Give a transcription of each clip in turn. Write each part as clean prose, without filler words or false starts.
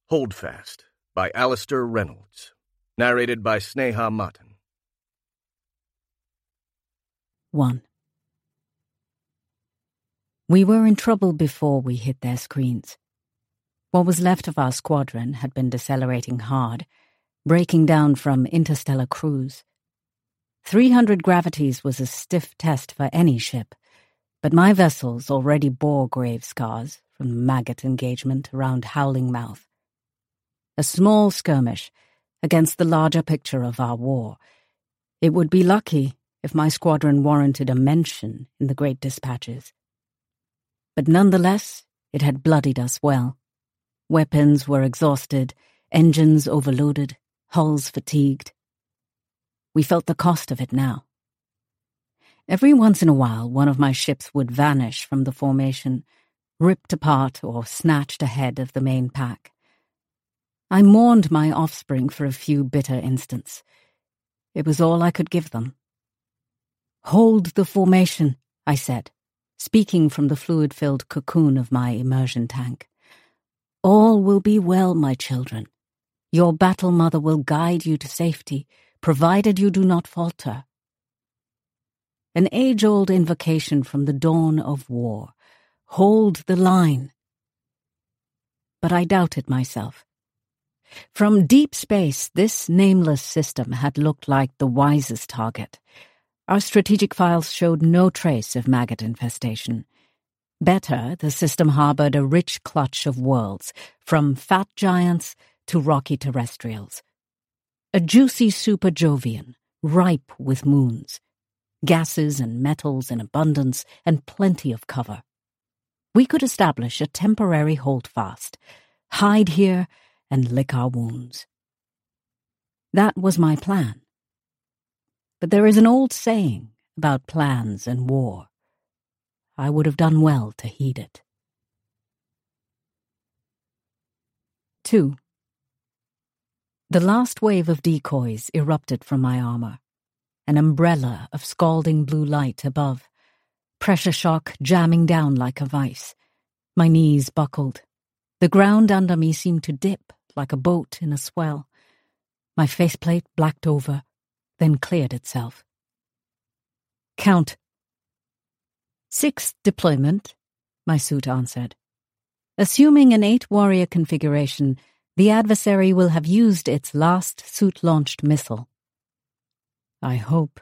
Holdfast by Alistair Reynolds. Narrated by Sneha Matan. 1. We were in trouble before we hit their screens. What was left of our squadron had been decelerating hard, breaking down from interstellar cruise. 300 gravities was a stiff test for any ship, but my vessels already bore grave scars from the maggot engagement around Howling Mouth. A small skirmish against the larger picture of our war. It would be lucky if my squadron warranted a mention in the great dispatches. But nonetheless, it had bloodied us well. Weapons were exhausted, engines overloaded, hulls fatigued. We felt the cost of it now. Every once in a while, one of my ships would vanish from the formation, ripped apart or snatched ahead of the main pack. I mourned my offspring for a few bitter instants. It was all I could give them. "Hold the formation," I said, speaking from the fluid-filled cocoon of my immersion tank. "All will be well, my children. Your battle mother will guide you to safety, provided you do not falter." An age-old invocation from the dawn of war. Hold the line. But I doubted myself. From deep space, this nameless system had looked like the wisest target. Our strategic files showed no trace of maggot infestation. Better, the system harbored a rich clutch of worlds, from fat giants to rocky terrestrials. A juicy super Jovian, ripe with moons. Gases and metals in abundance, and plenty of cover. We could establish a temporary holdfast, hide here, and lick our wounds. That was my plan. But there is an old saying about plans and war. I would have done well to heed it. 2. The last wave of decoys erupted from my armor, an umbrella of scalding blue light above, pressure shock jamming down like a vice. My knees buckled. The ground under me seemed to dip like a boat in a swell. My faceplate blacked over, then cleared itself. "Count." "6th deployment," my suit answered. "Assuming an 8-warrior configuration, the adversary will have used its last suit-launched missile." I hope.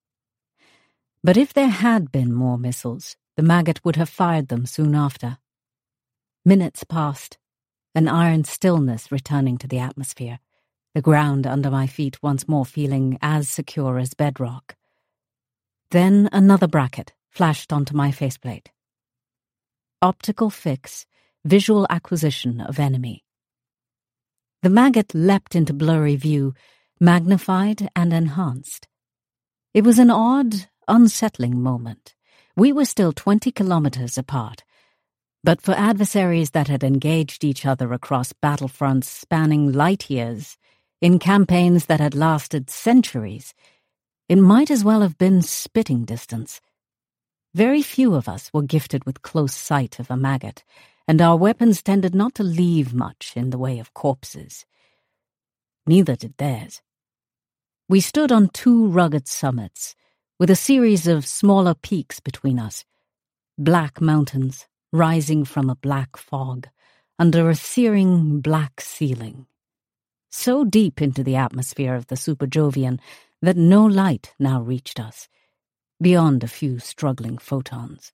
But if there had been more missiles, the maggot would have fired them soon after. Minutes passed, an iron stillness returning to the atmosphere, the ground under my feet once more feeling as secure as bedrock. Then another bracket flashed onto my faceplate. Optical fix, visual acquisition of enemy. The maggot leapt into blurry view, magnified and enhanced. It was an odd, unsettling moment. We were still 20 kilometers apart, but for adversaries that had engaged each other across battlefronts spanning light years, in campaigns that had lasted centuries, it might as well have been spitting distance. Very few of us were gifted with close sight of a maggot, and our weapons tended not to leave much in the way of corpses. Neither did theirs. We stood on 2 rugged summits, with a series of smaller peaks between us, black mountains rising from a black fog, under a searing black ceiling, so deep into the atmosphere of the Super Jovian that no light now reached us, beyond a few struggling photons.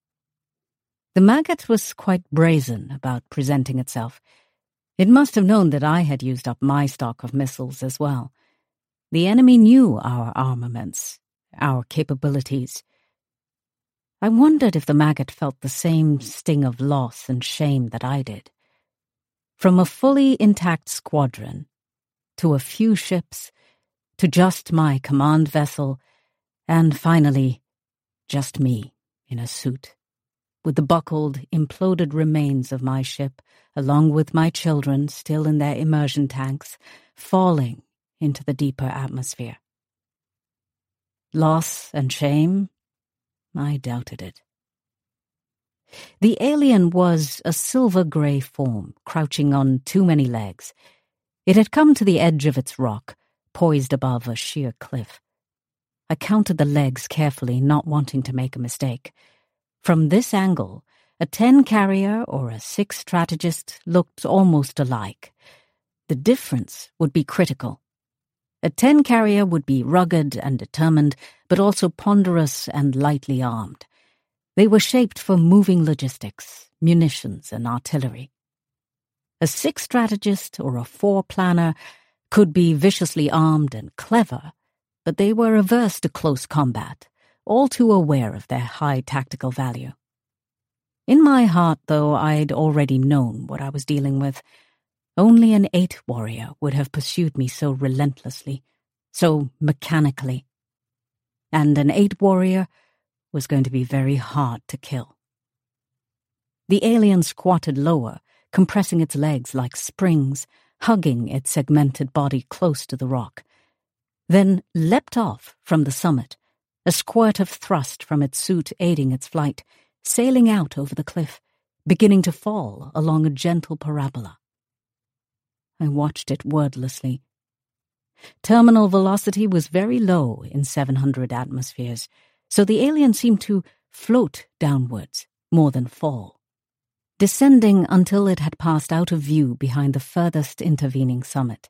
The maggot was quite brazen about presenting itself. It must have known that I had used up my stock of missiles as well. The enemy knew our armaments, our capabilities. I wondered if the maggot felt the same sting of loss and shame that I did. From a fully intact squadron, to a few ships, to just my command vessel, and finally, just me in a suit, with the buckled, imploded remains of my ship, along with my children still in their immersion tanks, falling into the deeper atmosphere. Loss and shame? I doubted it. The alien was a silver-grey form, crouching on too many legs. It had come to the edge of its rock, poised above a sheer cliff. I counted the legs carefully, not wanting to make a mistake. From this angle, a 10 carrier or a 6 strategist looked almost alike. The difference would be critical. A 10 carrier would be rugged and determined, but also ponderous and lightly armed. They were shaped for moving logistics, munitions, and artillery. A 6 strategist or a 4 planner could be viciously armed and clever, but they were averse to close combat, all too aware of their high tactical value. In my heart, though, I'd already known what I was dealing with. Only an 8 warrior would have pursued me so relentlessly, so mechanically. And an 8 warrior was going to be very hard to kill. The alien squatted lower, compressing its legs like springs, hugging its segmented body close to the rock, then leapt off from the summit, a squirt of thrust from its suit aiding its flight, sailing out over the cliff, beginning to fall along a gentle parabola. I watched it wordlessly. Terminal velocity was very low in 700 atmospheres, so the alien seemed to float downwards more than fall, descending until it had passed out of view behind the furthest intervening summit.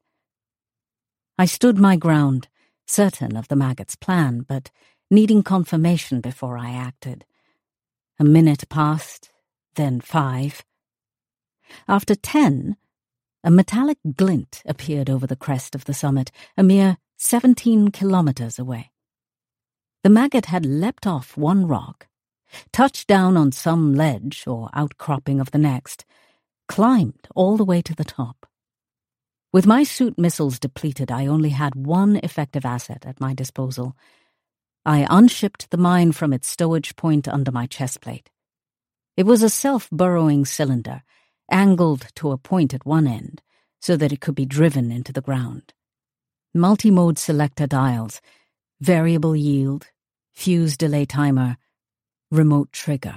I stood my ground, certain of the maggot's plan, but needing confirmation before I acted. A minute passed, then 5. After 10, a metallic glint appeared over the crest of the summit, a mere 17 kilometers away. The maggot had leapt off one rock, touched down on some ledge or outcropping of the next, climbed all the way to the top. With my suit missiles depleted, I only had one effective asset at my disposal. I unshipped the mine from its stowage point under my chest plate. It was a self-burrowing cylinder, angled to a point at one end, so that it could be driven into the ground. Multi-mode selector dials, variable yield, fuse delay timer, remote trigger.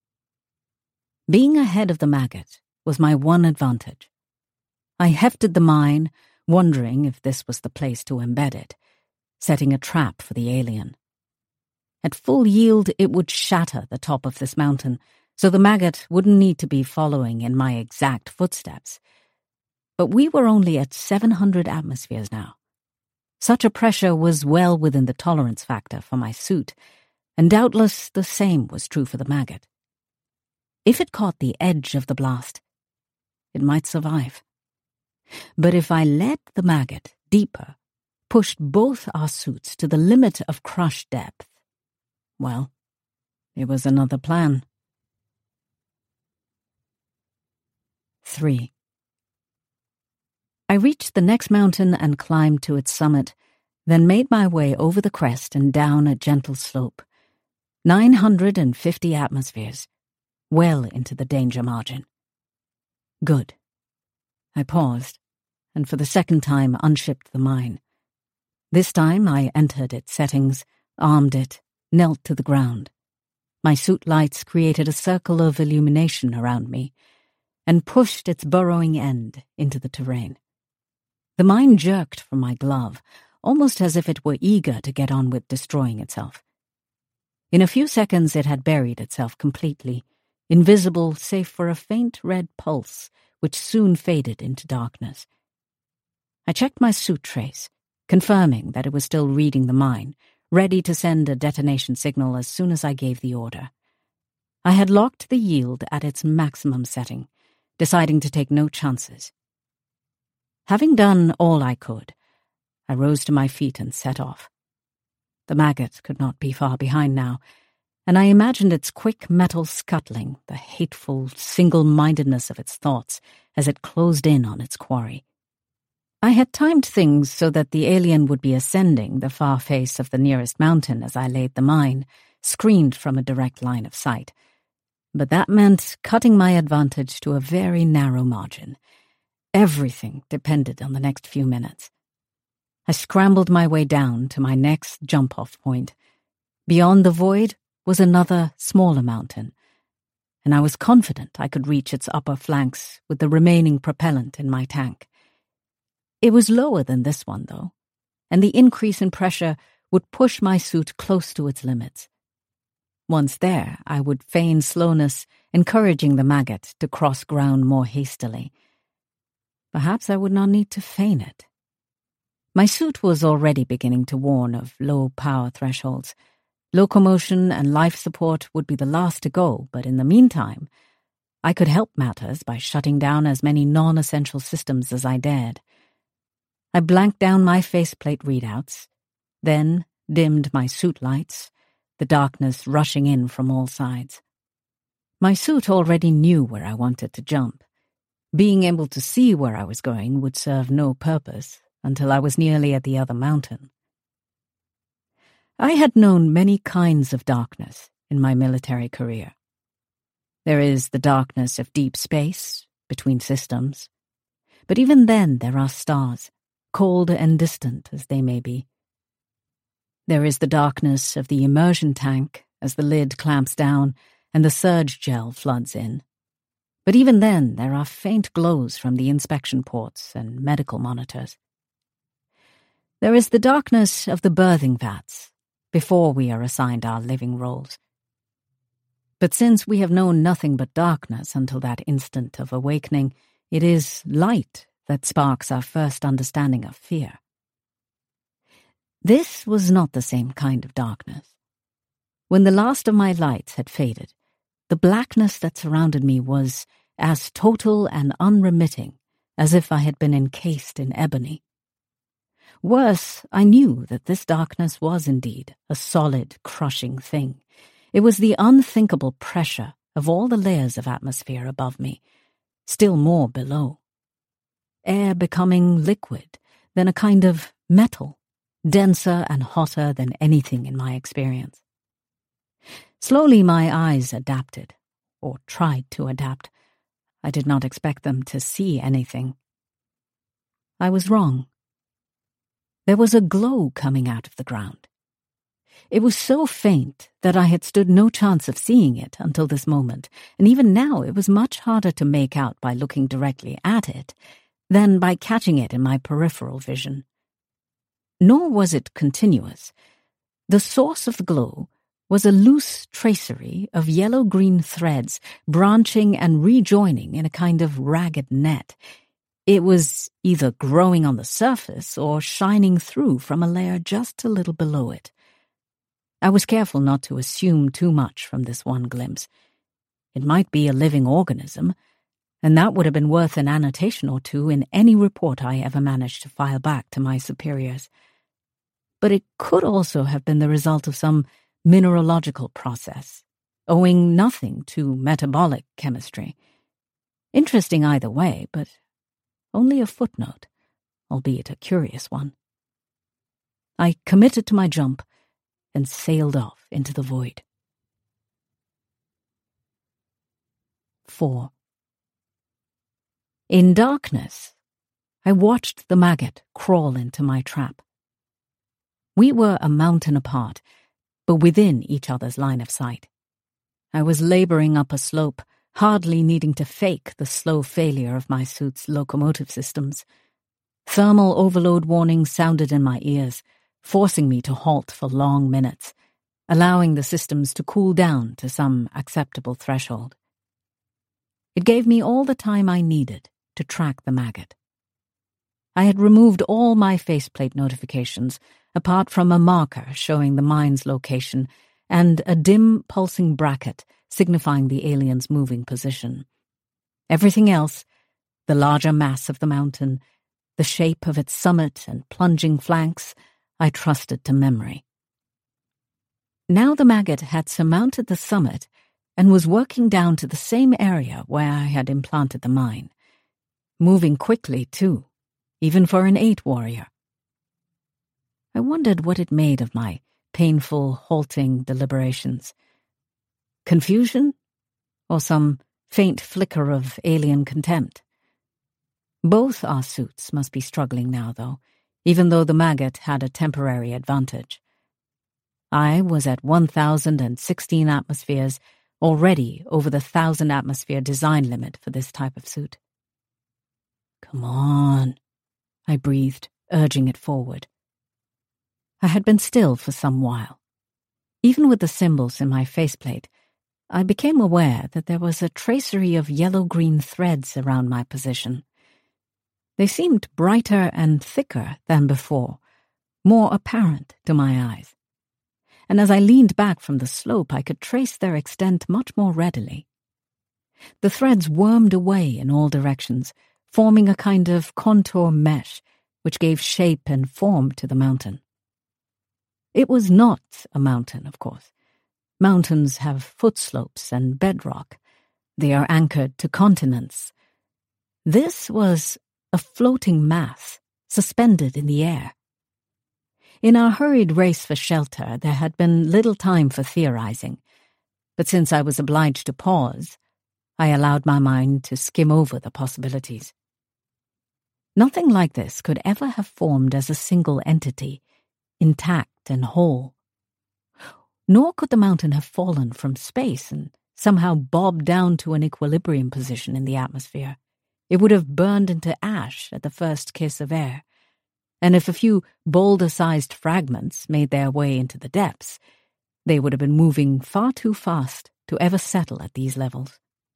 Being ahead of the maggot was my one advantage. I hefted the mine, wondering if this was the place to embed it, setting a trap for the alien. At full yield, it would shatter the top of this mountain, so the maggot wouldn't need to be following in my exact footsteps. But we were only at 700 atmospheres now. Such a pressure was well within the tolerance factor for my suit, and doubtless the same was true for the maggot. If it caught the edge of the blast, it might survive. But if I led the maggot deeper, pushed both our suits to the limit of crush depth, well, it was another plan. 3. I reached the next mountain and climbed to its summit, then made my way over the crest and down a gentle slope. 950 atmospheres, well into the danger margin. Good. I paused, and for the second time unshipped the mine. This time I entered its settings, armed it, knelt to the ground. My suit lights created a circle of illumination around me, and pushed its burrowing end into the terrain. The mine jerked from my glove, almost as if it were eager to get on with destroying itself. In a few seconds it had buried itself completely, invisible save for a faint red pulse, which soon faded into darkness. I checked my suit trace, confirming that it was still reading the mine, ready to send a detonation signal as soon as I gave the order. I had locked the yield at its maximum setting, deciding to take no chances. Having done all I could, I rose to my feet and set off. The maggot could not be far behind now, and I imagined its quick metal scuttling, the hateful single-mindedness of its thoughts as it closed in on its quarry. I had timed things so that the alien would be ascending the far face of the nearest mountain as I laid the mine, screened from a direct line of sight. But that meant cutting my advantage to a very narrow margin. Everything depended on the next few minutes. I scrambled my way down to my next jump-off point. Beyond the void was another, smaller mountain. and I was confident I could reach its upper flanks with the remaining propellant in my tank. It was lower than this one, though, and the increase in pressure would push my suit close to its limits. Once there, I would feign slowness, encouraging the maggot to cross ground more hastily. Perhaps I would not need to feign it. My suit was already beginning to warn of low power thresholds. Locomotion and life support would be the last to go, but in the meantime, I could help matters by shutting down as many non-essential systems as I dared. I blanked down my faceplate readouts, then dimmed my suit lights, the darkness rushing in from all sides. My suit already knew where I wanted to jump. Being able to see where I was going would serve no purpose until I was nearly at the other mountain. I had known many kinds of darkness in my military career. There is the darkness of deep space, between systems. But even then there are stars, cold and distant as they may be. There is the darkness of the immersion tank as the lid clamps down and the surge gel floods in. But even then there are faint glows from the inspection ports and medical monitors. There is the darkness of the birthing vats, before we are assigned our living roles. But since we have known nothing but darkness until that instant of awakening, it is light that sparks our first understanding of fear. This was not the same kind of darkness. When the last of my lights had faded, the blackness that surrounded me was as total and unremitting as if I had been encased in ebony. Worse, I knew that this darkness was indeed a solid, crushing thing. It was the unthinkable pressure of all the layers of atmosphere above me, still more below. Air becoming liquid, then a kind of metal, denser and hotter than anything in my experience. Slowly my eyes adapted, or tried to adapt. I did not expect them to see anything. I was wrong. There was a glow coming out of the ground. It was so faint that I had stood no chance of seeing it until this moment, and even now it was much harder to make out by looking directly at it than by catching it in my peripheral vision. Nor was it continuous. The source of the glow was a loose tracery of yellow-green threads branching and rejoining in a kind of ragged net. It was either growing on the surface or shining through from a layer just a little below it. I was careful not to assume too much from this one glimpse. It might be a living organism, and that would have been worth an annotation or two in any report I ever managed to file back to my superiors. But it could also have been the result of some mineralogical process, owing nothing to metabolic chemistry. Interesting either way, but only a footnote, albeit a curious one. I committed to my jump and sailed off into the void. 4. In darkness, I watched the maggot crawl into my trap. We were a mountain apart, but within each other's line of sight. I was laboring up a slope, hardly needing to fake the slow failure of my suit's locomotive systems. Thermal overload warnings sounded in my ears, forcing me to halt for long minutes, allowing the systems to cool down to some acceptable threshold. It gave me all the time I needed to track the maggot. I had removed all my faceplate notifications, apart from a marker showing the mine's location and a dim pulsing bracket signifying the alien's moving position. Everything else, the larger mass of the mountain, the shape of its summit and plunging flanks, I trusted to memory. Now the maggot had surmounted the summit and was working down to the same area where I had implanted the mine. Moving quickly, too, even for an 8 warrior. I wondered what it made of my painful, halting deliberations. Confusion? Or some faint flicker of alien contempt? Both our suits must be struggling now, though, even though the maggot had a temporary advantage. I was at 1,016 atmospheres, already over the 1,000-atmosphere design limit for this type of suit. "Come on," I breathed, urging it forward. I had been still for some while. Even with the symbols in my faceplate, I became aware that there was a tracery of yellow-green threads around my position. They seemed brighter and thicker than before, more apparent to my eyes. And as I leaned back from the slope, I could trace their extent much more readily. The threads wormed away in all directions, forming a kind of contour mesh which gave shape and form to the mountain. It was not a mountain, of course. Mountains have foot slopes and bedrock. They are anchored to continents. This was a floating mass, suspended in the air. In our hurried race for shelter, there had been little time for theorizing, but since I was obliged to pause, I allowed my mind to skim over the possibilities. Nothing like this could ever have formed as a single entity, intact and whole. Nor could the mountain have fallen from space and somehow bobbed down to an equilibrium position in the atmosphere. It would have burned into ash at the first kiss of air, and if a few boulder-sized fragments made their way into the depths, they would have been moving far too fast to ever settle at these levels.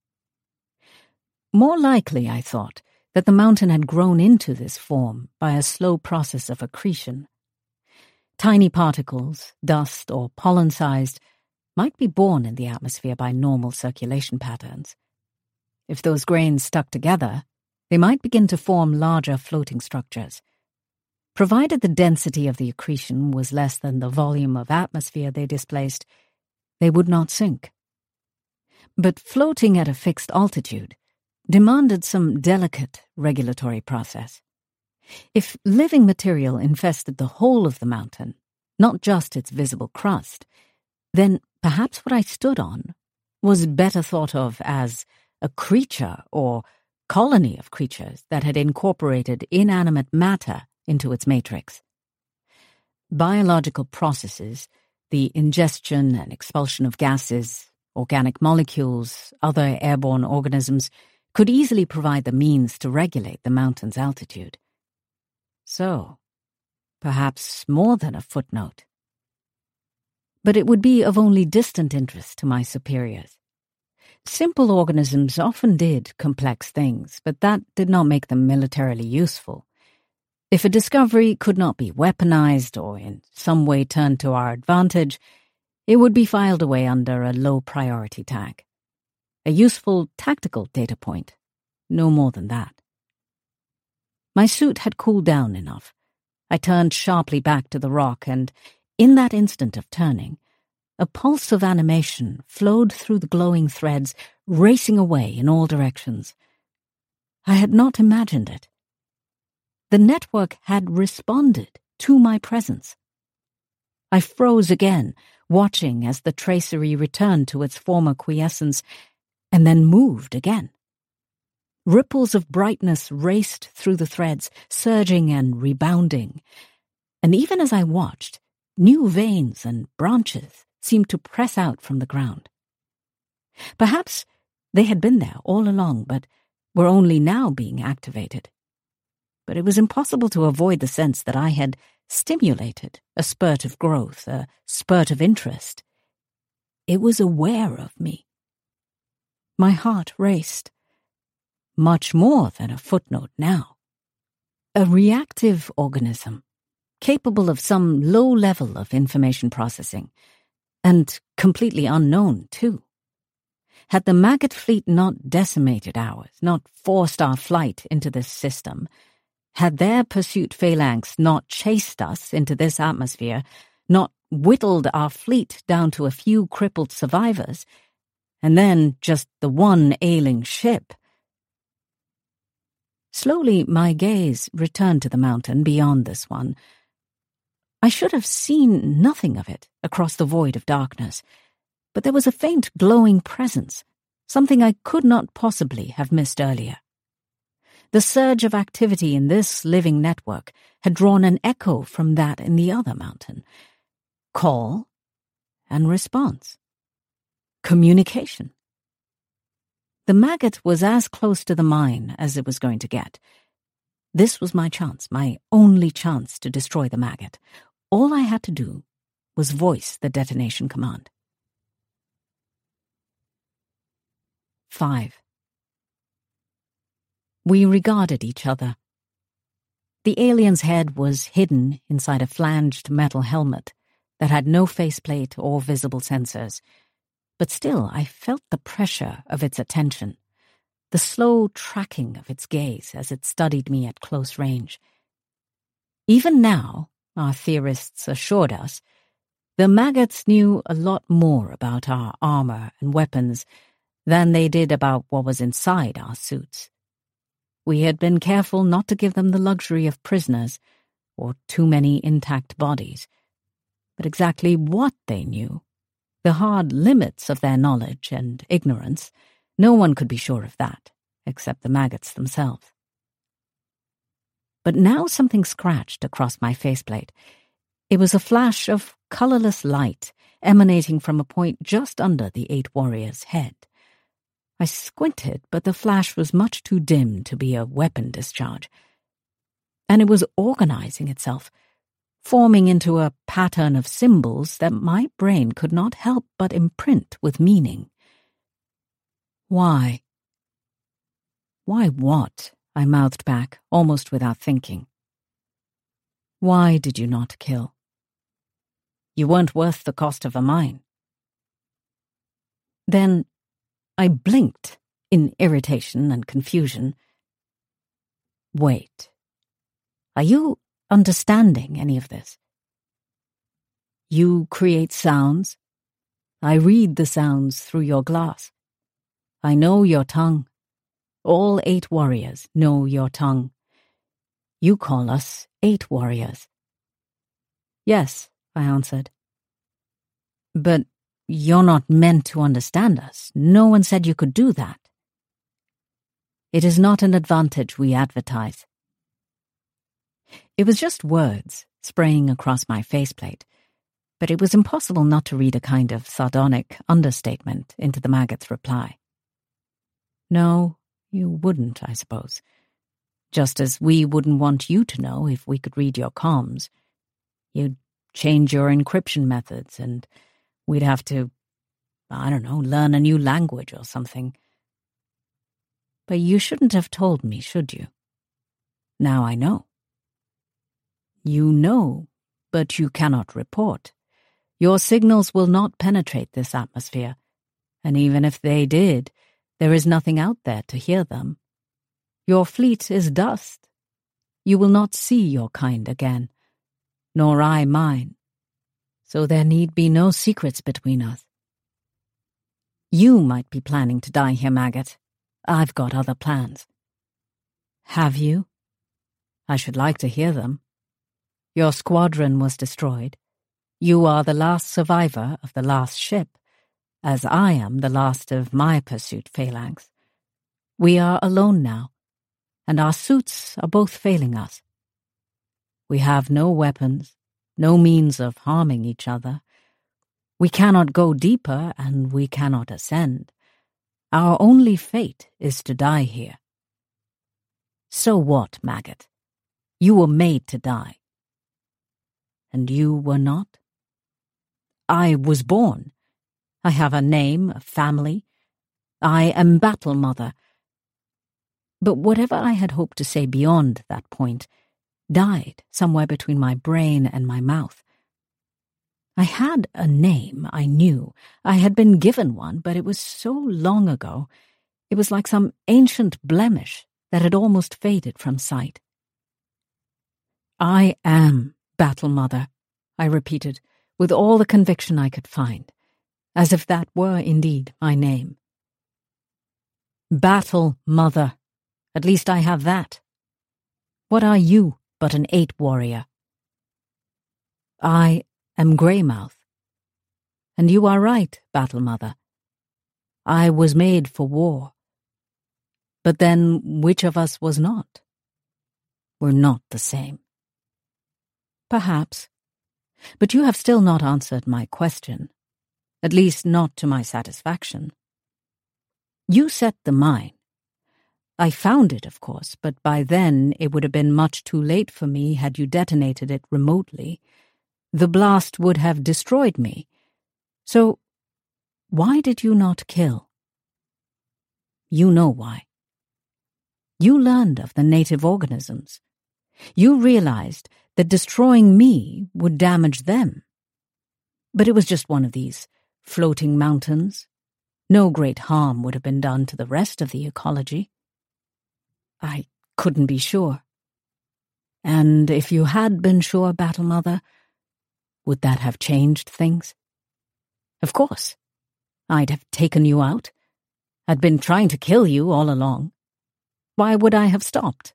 More likely, I thought, that the mountain had grown into this form by a slow process of accretion. Tiny particles, dust or pollen-sized, might be born in the atmosphere by normal circulation patterns. If those grains stuck together, they might begin to form larger floating structures. Provided the density of the accretion was less than the volume of atmosphere they displaced, they would not sink. But floating at a fixed altitude demanded some delicate regulatory process. If living material infested the whole of the mountain, not just its visible crust, then perhaps what I stood on was better thought of as a creature or colony of creatures that had incorporated inanimate matter into its matrix. Biological processes, the ingestion and expulsion of gases, organic molecules, other airborne organisms, could easily provide the means to regulate the mountain's altitude. So, perhaps more than a footnote. But it would be of only distant interest to my superiors. Simple organisms often did complex things, but that did not make them militarily useful. If a discovery could not be weaponized or in some way turned to our advantage, it would be filed away under a low-priority tag. A useful tactical data point, no more than that. My suit had cooled down enough. I turned sharply back to the rock, and in that instant of turning, a pulse of animation flowed through the glowing threads, racing away in all directions. I had not imagined it. The network had responded to my presence. I froze again, watching as the tracery returned to its former quiescence, and then moved again. Ripples of brightness raced through the threads, surging and rebounding, and even as I watched, new veins and branches seemed to press out from the ground. Perhaps they had been there all along, but were only now being activated. But it was impossible to avoid the sense that I had stimulated a spurt of growth, a spurt of interest. It was aware of me. My heart raced. Much more than a footnote now. A reactive organism, capable of some low level of information processing, and completely unknown, too. Had the maggot fleet not decimated ours, not forced our flight into this system, had their pursuit phalanx not chased us into this atmosphere, not whittled our fleet down to a few crippled survivors, and then just the one ailing ship. Slowly my gaze returned to the mountain beyond this one. I should have seen nothing of it across the void of darkness, but there was a faint glowing presence, something I could not possibly have missed earlier. The surge of activity in this living network had drawn an echo from that in the other mountain. Call and response. Communication. The maggot was as close to the mine as it was going to get. This was my chance, my only chance to destroy the maggot. All I had to do was voice the detonation command. 5. We regarded each other. The alien's head was hidden inside a flanged metal helmet that had no faceplate or visible sensors, but still I felt the pressure of its attention, the slow tracking of its gaze as it studied me at close range. Even now, our theorists assured us, the maggots knew a lot more about our armor and weapons than they did about what was inside our suits. We had been careful not to give them the luxury of prisoners or too many intact bodies. But exactly what they knew, the hard limits of their knowledge and ignorance, no one could be sure of that, except the maggots themselves. But now something scratched across my faceplate. It was a flash of colorless light emanating from a point just under the 8 warriors' head. I squinted, but the flash was much too dim to be a weapon discharge. And it was organizing itself, forming into a pattern of symbols that my brain could not help but imprint with meaning. Why? Why what? I mouthed back, almost without thinking. Why did you not kill? You weren't worth the cost of a mine. Then I blinked in irritation and confusion. Wait. Are you understanding any of this? You create sounds. I read the sounds through your glass. I know your tongue. All 8 warriors know your tongue. You call us 8 warriors. Yes, I answered. But you're not meant to understand us. No one said you could do that. It is not an advantage we advertise. It was just words spraying across my faceplate, but it was impossible not to read a kind of sardonic understatement into the maggot's reply. No, you wouldn't, I suppose. Just as we wouldn't want you to know if we could read your comms. You'd change your encryption methods and we'd have to, I don't know, learn a new language or something. But you shouldn't have told me, should you? Now I know. You know, but you cannot report. Your signals will not penetrate this atmosphere, and even if they did, there is nothing out there to hear them. Your fleet is dust. You will not see your kind again, nor I mine. So there need be no secrets between us. You might be planning to die here, maggot. I've got other plans. Have you? I should like to hear them. Your squadron was destroyed. You are the last survivor of the last ship, as I am the last of my pursuit phalanx. We are alone now, and our suits are both failing us. We have no weapons, no means of harming each other. We cannot go deeper, and we cannot ascend. Our only fate is to die here. So what, maggot? You were made to die. And you were not? I was born. I have a name, a family. I am Battle Mother. But whatever I had hoped to say beyond that point died somewhere between my brain and my mouth. I had a name, I knew. I had been given one, but it was so long ago. It was like some ancient blemish that had almost faded from sight. I am Battle Mother, I repeated, with all the conviction I could find, as if that were indeed my name. Battle Mother. At least I have that. What are you but an 8 warrior? I am Greymouth. And you are right, Battle Mother. I was made for war. But then which of us was not? We're not the same. Perhaps. But you have still not answered my question. at least not to my satisfaction. You set the mine. I found it, of course, but by then it would have been much too late for me had you detonated it remotely. The blast would have destroyed me. So, why did you not kill? You know why. You learned of the native organisms. You realized that destroying me would damage them. But it was just one of these floating mountains. No great harm would have been done to the rest of the ecology. I couldn't be sure. And if you had been sure, Battle Mother, would that have changed things? Of course. I'd have taken you out. I'd been trying to kill you all along. Why would I have stopped?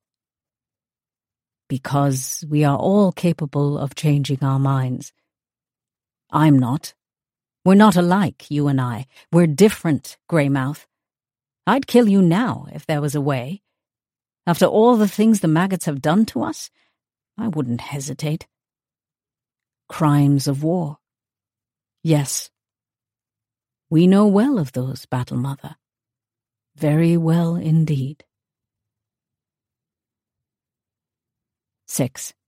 Because we are all capable of changing our minds. I'm not. We're not alike, you and I. We're different, Greymouth. I'd kill you now if there was a way. After all the things the maggots have done to us, I wouldn't hesitate. Crimes of war. Yes. We know well of those, Battle Mother. Very well indeed. 6.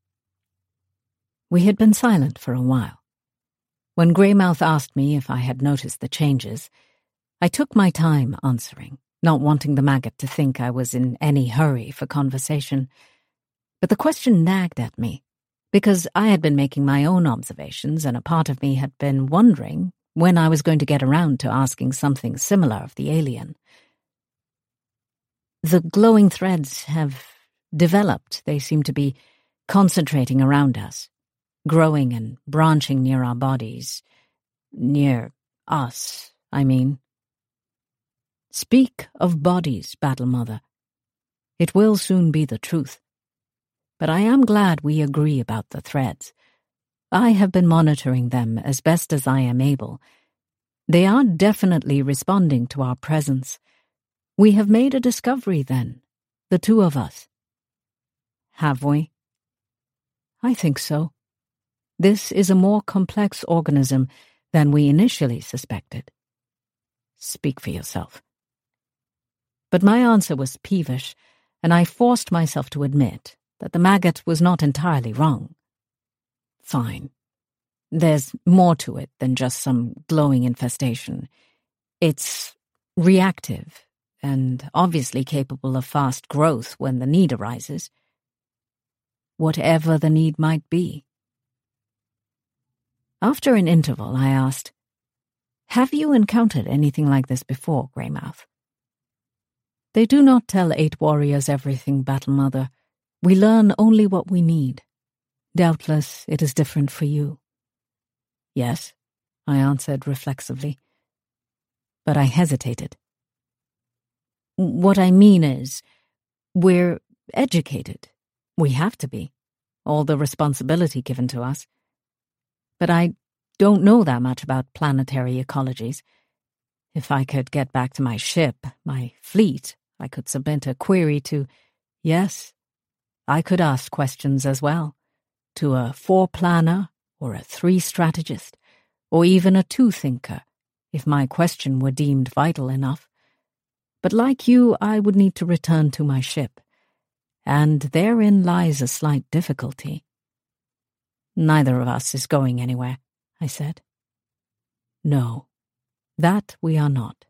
We had been silent for a while. When Greymouth asked me if I had noticed the changes, I took my time answering, not wanting the maggot to think I was in any hurry for conversation. But the question nagged at me, because I had been making my own observations, and a part of me had been wondering when I was going to get around to asking something similar of the alien. The glowing threads have developed. They seem to be concentrating around us, growing and branching near our bodies. Near us, I mean. Speak of bodies, Battle Mother. It will soon be the truth. But I am glad we agree about the threads. I have been monitoring them as best as I am able. They are definitely responding to our presence. We have made a discovery then, the two of us. Have we? I think so. This is a more complex organism than we initially suspected. Speak for yourself. But my answer was peevish, and I forced myself to admit that the maggot was not entirely wrong. Fine. There's more to it than just some glowing infestation. It's reactive, and obviously capable of fast growth when the need arises. Whatever the need might be. After an interval, I asked, "Have you encountered anything like this before, Greymouth?" They do not tell 8 warriors everything, Battle Mother. We learn only what we need. Doubtless it is different for you. Yes, I answered reflexively. But I hesitated. What I mean is, we're educated. We have to be. All the responsibility given to us. But I don't know that much about planetary ecologies. If I could get back to my ship, my fleet, I could submit a query to... Yes, I could ask questions as well. To a 4-planner, or a 3-strategist, or even a 2-thinker, if my question were deemed vital enough. But like you, I would need to return to my ship. And therein lies a slight difficulty. Neither of us is going anywhere, I said. No, that we are not.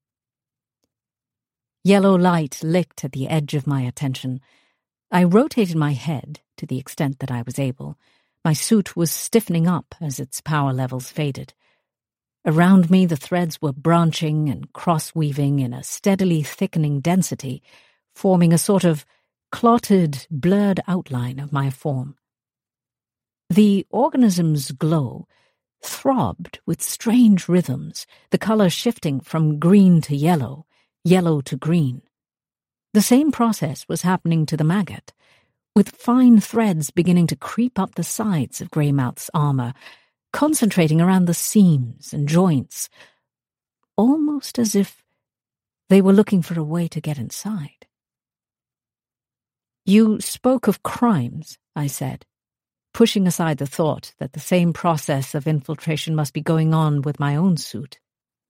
Yellow light licked at the edge of my attention. I rotated my head to the extent that I was able. My suit was stiffening up as its power levels faded. Around me the threads were branching and cross-weaving in a steadily thickening density, forming a sort of clotted, blurred outline of my form. The organism's glow throbbed with strange rhythms, the color shifting from green to yellow, yellow to green. The same process was happening to the maggot, with fine threads beginning to creep up the sides of Greymouth's armor, concentrating around the seams and joints, almost as if they were looking for a way to get inside. You spoke of crimes, I said. pushing aside the thought that the same process of infiltration must be going on with my own suit.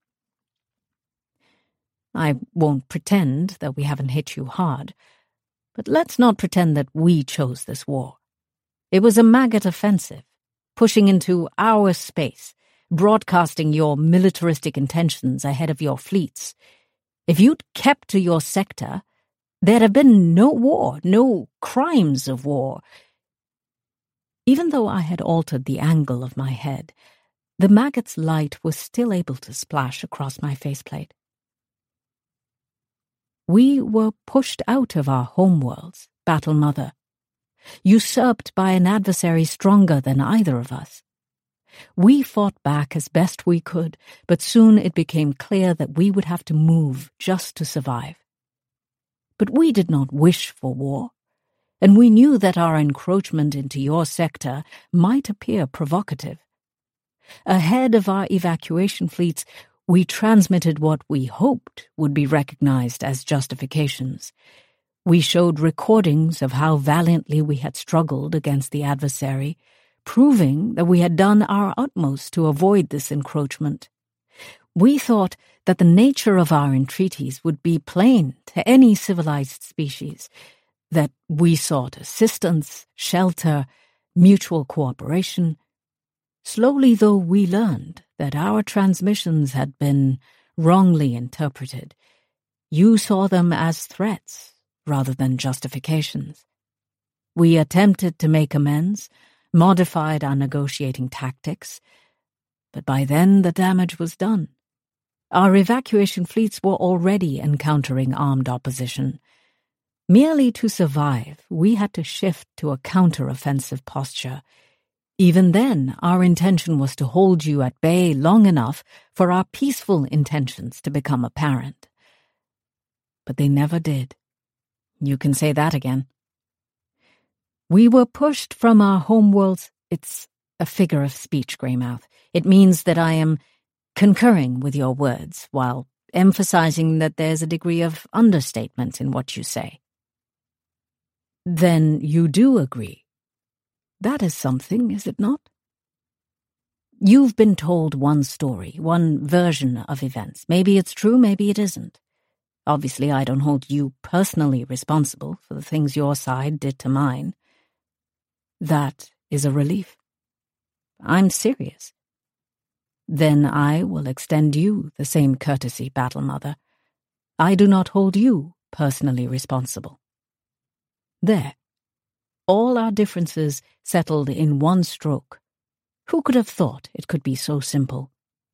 I won't pretend that we haven't hit you hard, but let's not pretend that we chose this war. It was a maggot offensive, pushing into our space, broadcasting your militaristic intentions ahead of your fleets. If you'd kept to your sector, there'd have been no war, no crimes of war. Even though I had altered the angle of my head, the maggot's light was still able to splash across my faceplate. We were pushed out of our homeworlds, Battle Mother, usurped by an adversary stronger than either of us. We fought back as best we could, but soon it became clear that we would have to move just to survive. But we did not wish for war, and we knew that our encroachment into your sector might appear provocative. Ahead of our evacuation fleets, we transmitted what we hoped would be recognized as justifications. We showed recordings of how valiantly we had struggled against the adversary, proving that we had done our utmost to avoid this encroachment. We thought that the nature of our entreaties would be plain to any civilized species, that we sought assistance, shelter, mutual cooperation. Slowly, though, we learned that our transmissions had been wrongly interpreted. You saw them as threats rather than justifications. We attempted to make amends, modified our negotiating tactics, but by then the damage was done. Our evacuation fleets were already encountering armed opposition. Merely to survive, we had to shift to a counter-offensive posture. Even then, our intention was to hold you at bay long enough for our peaceful intentions to become apparent. But they never did. You can say that again. We were pushed from our homeworlds. It's a figure of speech, Greymouth. It means that I am concurring with your words while emphasizing that there's a degree of understatement in what you say. Then you do agree. That is something, is it not? You've been told one story, one version of events. Maybe it's true, maybe it isn't. Obviously, I don't hold you personally responsible for the things your side did to mine. That is a relief. I'm serious. Then I will extend you the same courtesy, Battle Mother. I do not hold you personally responsible. There. All our differences settled in one stroke. Who could have thought it could be so simple?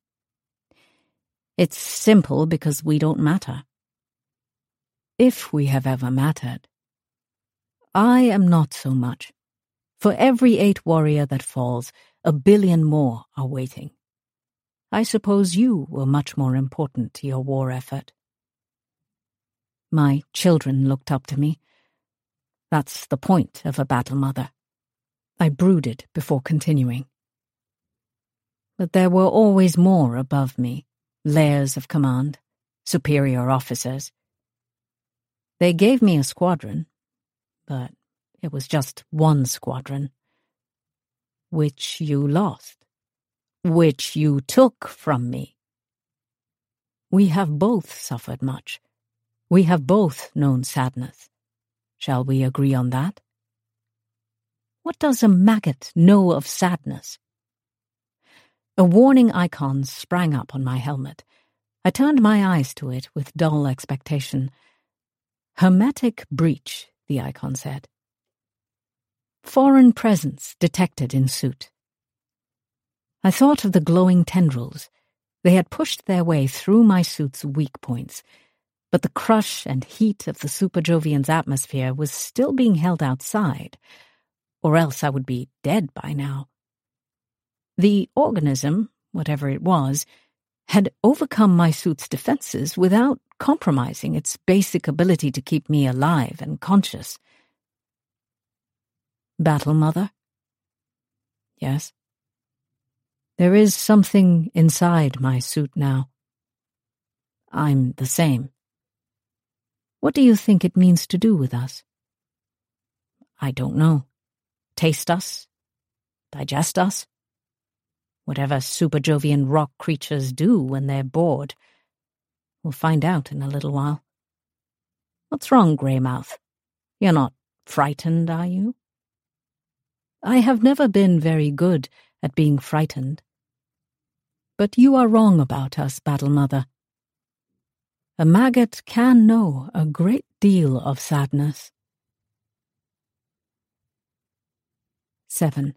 It's simple because we don't matter. If we have ever mattered. I am not so much. For every 8 warrior that falls, 1 billion more are waiting. I suppose you were much more important to your war effort. My children looked up to me. That's the point of a Battle Mother. I brooded before continuing. But there were always more above me, layers of command, superior officers. They gave me a squadron, but it was just one squadron. Which you lost. Which you took from me. We have both suffered much. We have both known sadness. Shall we agree on that? What does a maggot know of sadness? A warning icon sprang up on my helmet. I turned my eyes to it with dull expectation. Hermetic breach, the icon said. Foreign presence detected in suit. I thought of the glowing tendrils. They had pushed their way through my suit's weak points, but the crush and heat of the Super Jovian's atmosphere was still being held outside, or else I would be dead by now. The organism, whatever it was, had overcome my suit's defenses without compromising its basic ability to keep me alive and conscious. Battle Mother? Yes. There is something inside my suit now. I'm the same. What do you think it means to do with us? I don't know. Taste us? digest us. Whatever Superjovian rock creatures do when they're bored. We'll find out in a little while. What's wrong, Greymouth? You're not frightened, are you? I have never been very good at being frightened. But you are wrong about us, Battle Mother. A maggot can know a great deal of sadness. 7.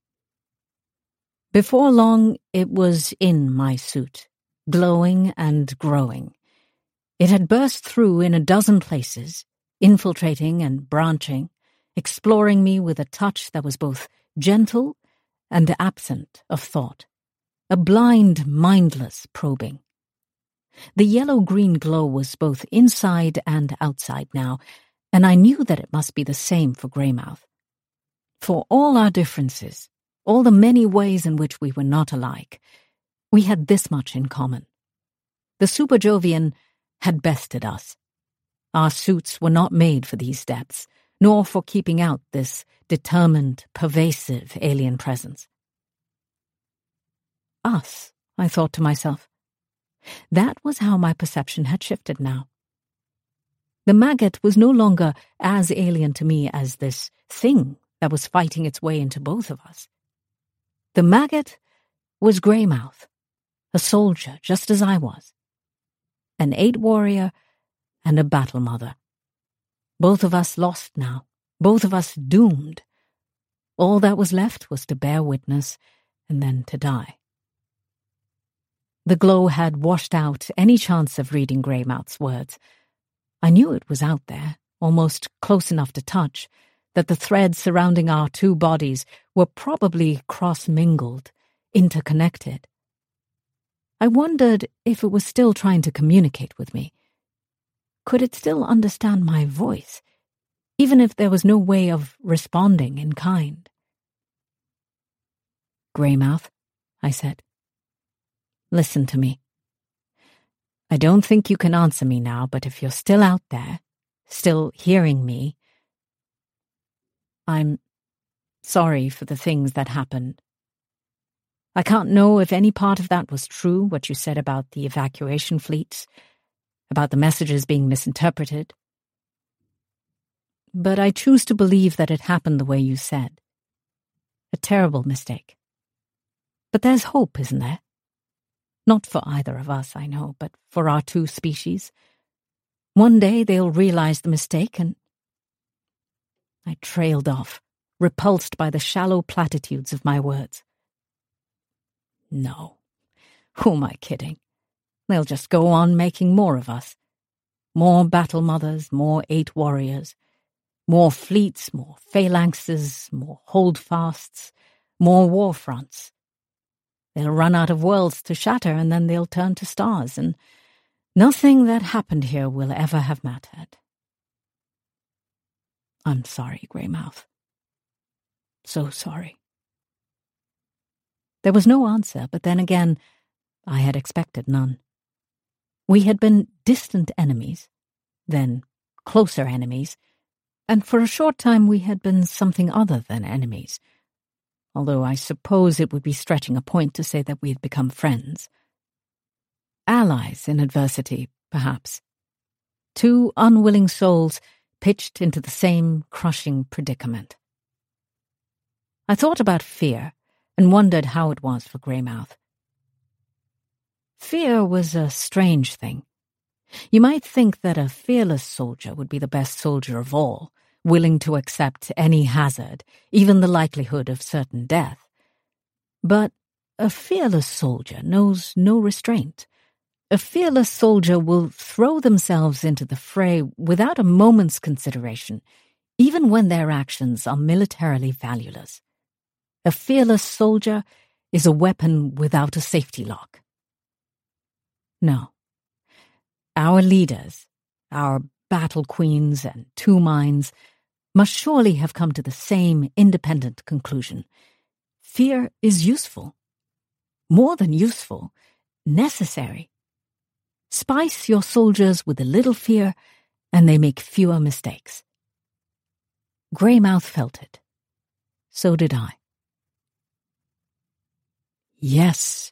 Before long, it was in my suit, glowing and growing. It had burst through in a dozen places, infiltrating and branching, exploring me with a touch that was both gentle and absent of thought, a blind, mindless probing. The yellow-green glow was both inside and outside now, and I knew that it must be the same for Greymouth. For all our differences, all the many ways in which we were not alike, we had this much in common. The Superjovian had bested us. Our suits were not made for these depths, nor for keeping out this determined, pervasive alien presence. Us, I thought to myself. That was how my perception had shifted now. The maggot was no longer as alien to me as this thing that was fighting its way into both of us. The maggot was Greymouth, a soldier just as I was, an 8 warrior and a battle mother. Both of us lost now, both of us doomed. All that was left was to bear witness and then to die. The glow had washed out any chance of reading Greymouth's words. I knew it was out there, almost close enough to touch, that the threads surrounding our two bodies were probably cross-mingled, interconnected. I wondered if it was still trying to communicate with me. Could it still understand my voice, even if there was no way of responding in kind? Greymouth, I said. Listen to me. I don't think you can answer me now, but if you're still out there, still hearing me, I'm sorry for the things that happened. I can't know if any part of that was true, what you said about the evacuation fleets, about the messages being misinterpreted. But I choose to believe that it happened the way you said. A terrible mistake. But there's hope, isn't there? Not for either of us, I know, but for our two species. One day they'll realize the mistake and... I trailed off, repulsed by the shallow platitudes of my words. No. Who am I kidding? They'll just go on making more of us. More battle mothers, more 8 warriors, more fleets, more phalanxes, more holdfasts, more war fronts. They'll run out of worlds to shatter, and then they'll turn to stars, and nothing that happened here will ever have mattered. I'm sorry, Greymouth. So sorry. There was no answer, but then again, I had expected none. We had been distant enemies, then closer enemies, and for a short time we had been something other than enemies, although I suppose it would be stretching a point to say that we had become friends. Allies in adversity, perhaps. 2 unwilling souls pitched into the same crushing predicament. I thought about fear and wondered how it was for Greymouth. Fear was a strange thing. You might think that a fearless soldier would be the best soldier of all, willing to accept any hazard, even the likelihood of certain death. But a fearless soldier knows no restraint. A fearless soldier will throw themselves into the fray without a moment's consideration, even when their actions are militarily valueless. A fearless soldier is a weapon without a safety lock. No. Our leaders, our battle queens and 2 minds, must surely have come to the same independent conclusion. Fear is useful. More than useful, necessary. Spice your soldiers with a little fear, and they make fewer mistakes. Greymouth felt it. So did I. Yes.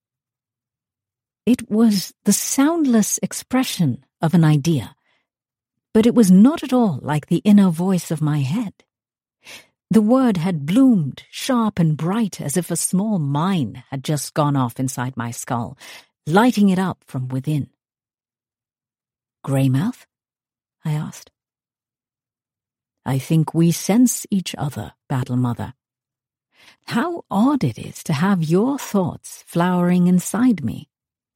It was the soundless expression of an idea, but it was not at all like the inner voice of my head. The word had bloomed, sharp and bright, as if a small mine had just gone off inside my skull, lighting it up from within. Greymouth? I asked. I think we sense each other, Battle Mother. How odd it is to have your thoughts flowering inside me.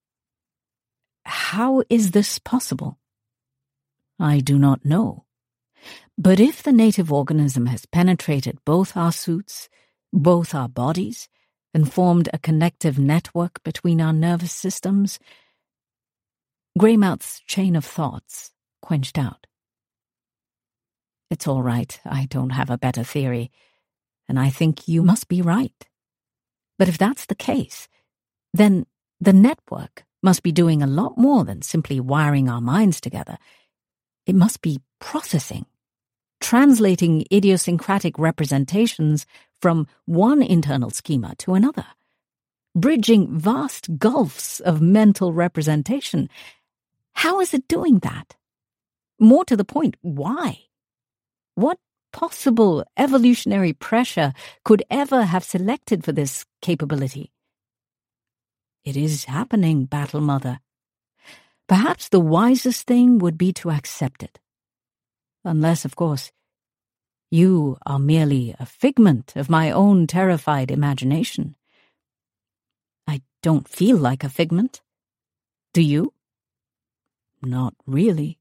How is this possible? I do not know. But if the native organism has penetrated both our suits, both our bodies, and formed a connective network between our nervous systems, Greymouth's chain of thoughts quenched out. It's all right, I don't have a better theory, and I think you must be right. But if that's the case, then the network must be doing a lot more than simply wiring our minds together. It must be processing, translating idiosyncratic representations from one internal schema to another, bridging vast gulfs of mental representation. How is it doing that? More to the point, why? What possible evolutionary pressure could ever have selected for this capability? It is happening, Battle Mother. Perhaps the wisest thing would be to accept it. Unless, of course, you are merely a figment of my own terrified imagination. I don't feel like a figment. Do you? Not really.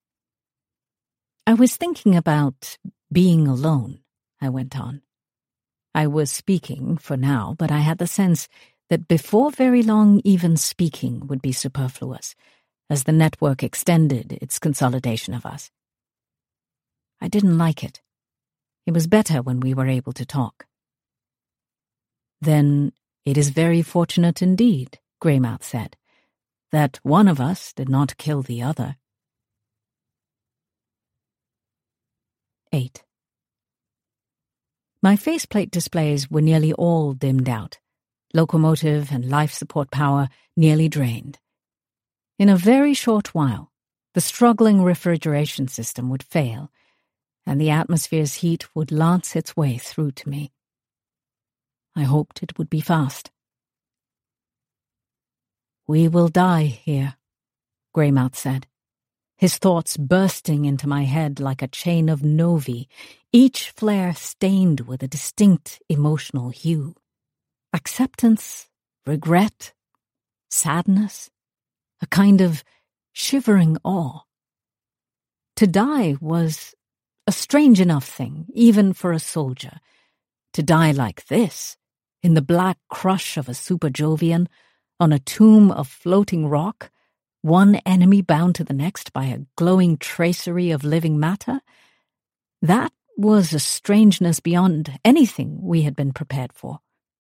I was thinking about being alone, I went on. I was speaking for now, but I had the sense that before very long even speaking would be superfluous, as the network extended its consolidation of us. I didn't like it. It was better when we were able to talk. Then it is very fortunate indeed, Greymouth said, that one of us did not kill the other. 8. My faceplate displays were nearly all dimmed out, locomotive and life support power nearly drained. In a very short while, the struggling refrigeration system would fail, and the atmosphere's heat would lance its way through to me. I hoped it would be fast. We will die here, Greymouth said, his thoughts bursting into my head like a chain of novae, each flare stained with a distinct emotional hue. Acceptance, regret, sadness, a kind of shivering awe. To die was a strange enough thing, even for a soldier. To die like this, in the black crush of a Super Jovian, on a tomb of floating rock, one enemy bound to the next by a glowing tracery of living matter, that was a strangeness beyond anything we had been prepared for.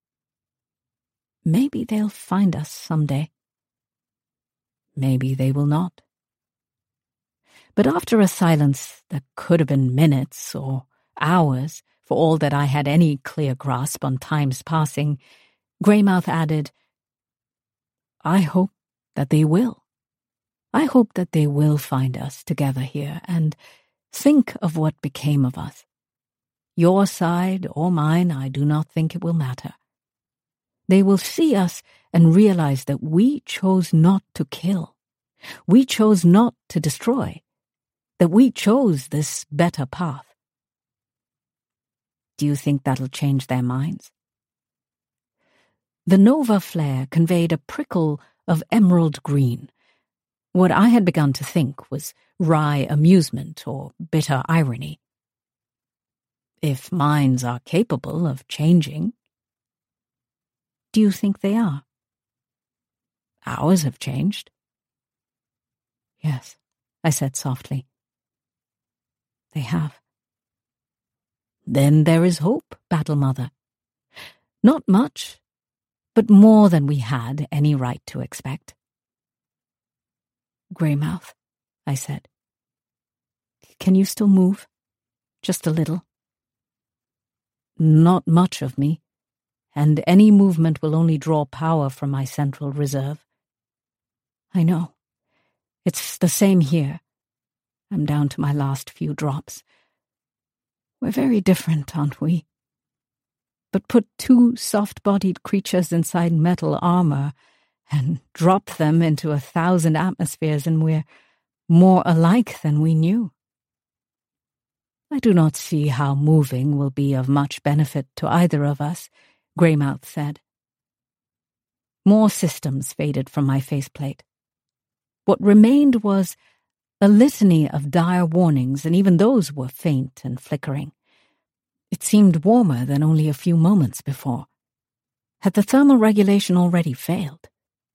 Maybe they'll find us someday. Maybe they will not. But after a silence that could have been minutes or hours, for all that I had any clear grasp on time's passing, Greymouth added, I hope that they will. I hope that they will find us together here, and think of what became of us. Your side or mine, I do not think it will matter. They will see us and realize that we chose not to kill. We chose not to destroy. That we chose this better path. Do you think that'll change their minds? The nova flare conveyed a prickle of emerald green. What I had begun to think was wry amusement or bitter irony. If minds are capable of changing, do you think they are? Ours have changed. Yes, I said softly. They have. Then there is hope, Battle Mother. Not much, but more than we had any right to expect. Greymouth, I said. Can you still move? Just a little? Not much of me, and any movement will only draw power from my central reserve. I know. It's the same here. I'm down to my last few drops. We're very different, aren't we? But put two soft-bodied creatures inside metal armor and drop them into 1,000 atmospheres, and we're more alike than we knew. I do not see how moving will be of much benefit to either of us, Greymouth said. More systems faded from my faceplate. What remained was a litany of dire warnings, and even those were faint and flickering. It seemed warmer than only a few moments before. Had the thermal regulation already failed?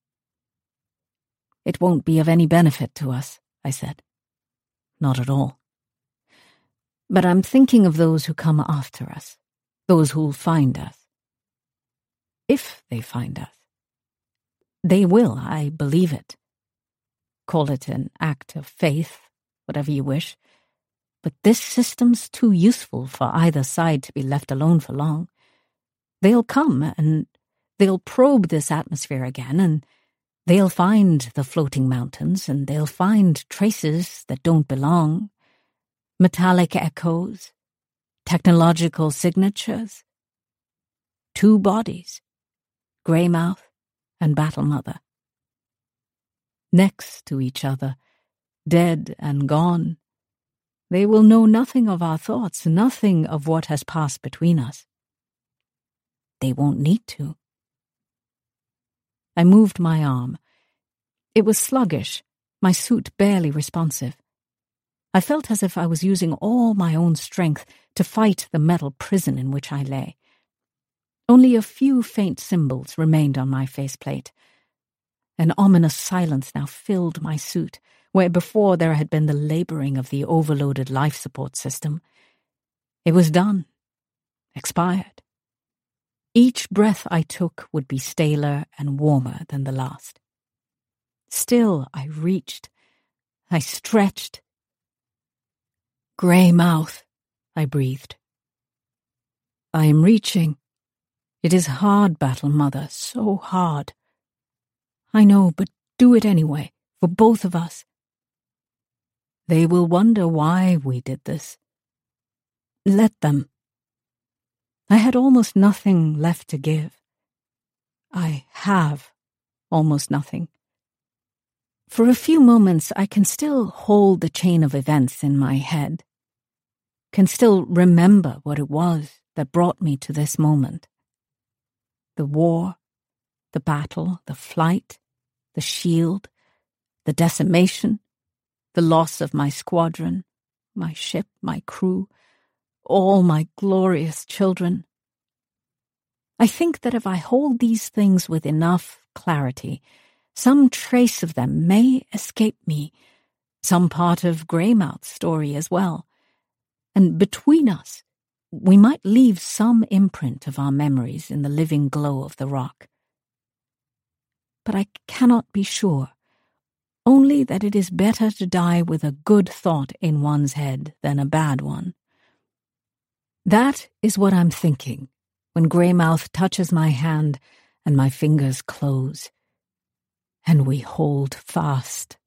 It won't be of any benefit to us, I said. Not at all. But I'm thinking of those who come after us, those who'll find us. If they find us. They will, I believe it. Call it an act of faith, whatever you wish. But this system's too useful for either side to be left alone for long. They'll come, and they'll probe this atmosphere again, and they'll find the floating mountains, and they'll find traces that don't belong, metallic echoes, technological signatures. 2 bodies, Greymouth and Battle Mother. Next to each other, dead and gone. They will know nothing of our thoughts, nothing of what has passed between us. They won't need to. I moved my arm. It was sluggish, my suit barely responsive. I felt as if I was using all my own strength to fight the metal prison in which I lay. Only a few faint symbols remained on my faceplate. An ominous silence now filled my suit, where before there had been the laboring of the overloaded life support system. It was done. Expired. Each breath I took would be staler and warmer than the last. Still I reached. I stretched. Greymouth, I breathed. I am reaching. It is hard, Battle Mother, so hard. I know, but do it anyway, for both of us. They will wonder why we did this. Let them. I had almost nothing left to give. I have almost nothing. For a few moments, I can still hold the chain of events in my head, can still remember what it was that brought me to this moment. The war, the battle, the flight, the shield, the decimation, the loss of my squadron, my ship, my crew, all my glorious children. I think that if I hold these things with enough clarity, some trace of them may escape me, some part of Greymouth's story as well, and between us, we might leave some imprint of our memories in the living glow of the rock. But I cannot be sure, only that it is better to die with a good thought in one's head than a bad one. That is what I'm thinking when Greymouth touches my hand and my fingers close, and we hold fast.